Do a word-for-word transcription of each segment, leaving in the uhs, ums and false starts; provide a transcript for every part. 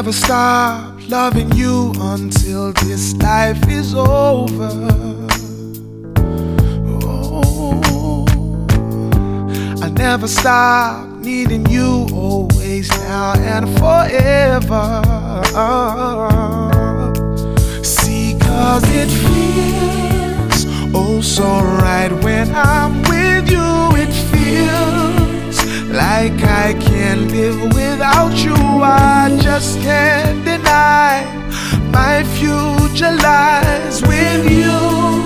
never stop loving you until this life is over. Oh, I'll never stop needing you, always, now and forever. See, 'cause it feels oh so right when I'm with you. It feels like I can't live without you. I just can't deny my future lies with you.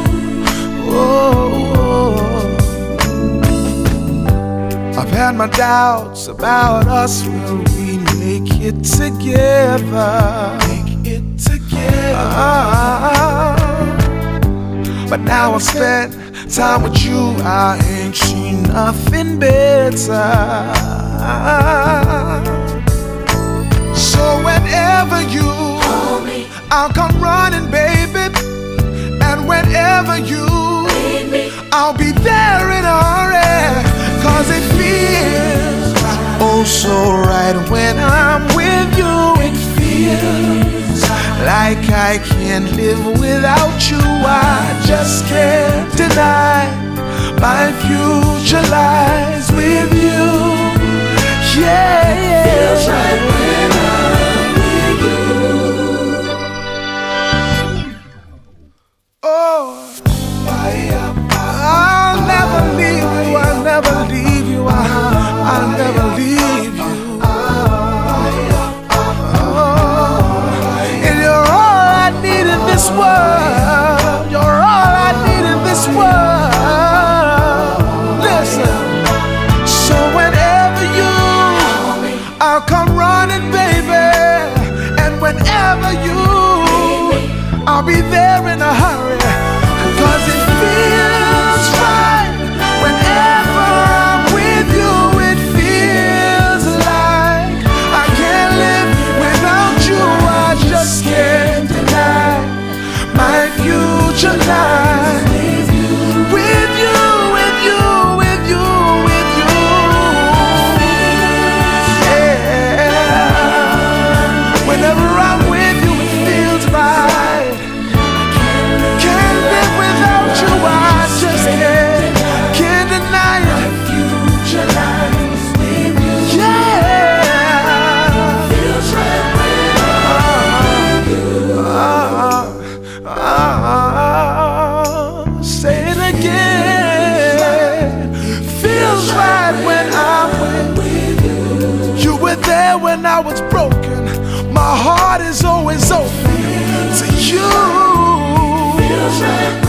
Oh, I've had my doubts about us. Will we make it together? Make it together. Uh, but now I've spent time with you, I ain't seen nothing better. So whenever you call me, I'll come running, baby. And whenever you need me, I'll be there in a hurry. 'Cause it feels oh so right when I'm with you. It feels like I can't live without you. I just can't deny my future lies with you. Yeah, yeah. Feels right when I'm with you. Oh, I'll never leave you. I'll never leave you. I'll, I'll never leave you. This world, you're all I need in this world. Listen, so whenever you, I'll come running, baby. And whenever you, I'll be there in a hurry. 'Cause it feels right whenever I'm with you. It feels like I can't live without you. I just can't deny my future life with you, with you, with you, with you, with you. Yeah. Whenever I'm with you, it feels right. Can't live without you. I just can't, can't deny it. Future life with you. Yeah. Feels right when I'm with you. Uh, say it again. Feels right when I'm with you. You were there when I was broken. My heart is always open to you. Feels right.